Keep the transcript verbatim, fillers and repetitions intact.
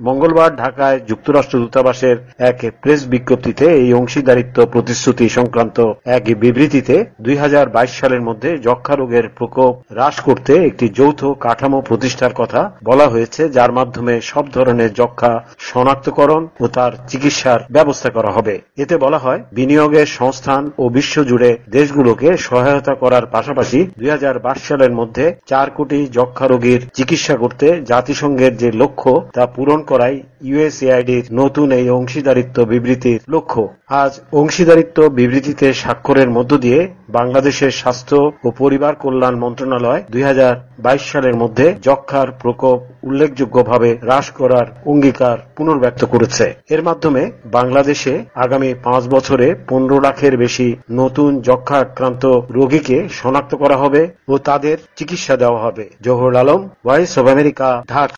মঙ্গলবার ঢাকায় যুক্তরাষ্ট্র দূতাবাসের এক প্রেস বিজ্ঞপ্তিতে এই অংশীদারিত্ব প্রতিশ্রুতি সংক্রান্ত এক বিবৃতিতে দুই হাজার বাইশ সালের মধ্যে যক্ষ্মা রোগের প্রকোপ হ্রাস করতে একটি যৌথ কাঠামো প্রতিষ্ঠার কথা বলা হয়েছে, যার মাধ্যমে সব ধরনের যক্ষ্মা শনাক্তকরণ ও তার চিকিৎসার ব্যবস্থা করা হবে। এতে বলা হয়, বিনিয়োগের সংস্থান ও বিশ্বজুড়ে দেশগুলোকে সহায়তা করার পাশাপাশি দুই হাজার বাইশ সালের মধ্যে চার কোটি যক্ষ্মা রোগীর চিকিৎসা করতে জাতিসংঘের যে লক্ষ্য তা পূরণ করাই ইউএসএআইডির নতুন এই অংশীদারিত্ব বিবৃতির লক্ষ্য। আজ অংশীদারিত্ব বিবৃতিতে স্বাক্ষরের মধ্য দিয়ে বাংলাদেশের স্বাস্থ্য ও পরিবার কল্যাণ মন্ত্রণালয় দুই হাজার বাইশ সালের মধ্যে যক্ষ্মার প্রকোপ উল্লেখযোগ্যভাবে হ্রাস করার অঙ্গীকার পুনর্ব্যক্ত করেছে। এর মাধ্যমে বাংলাদেশে আগামী পাঁচ বছরে পনেরো লাখের বেশি নতুন যক্ষ্মা আক্রান্ত রোগীকে শনাক্ত করা হবে ও তাদের চিকিৎসা দেওয়া হবে। Zahurul Alam, Voice of America, Dhaka.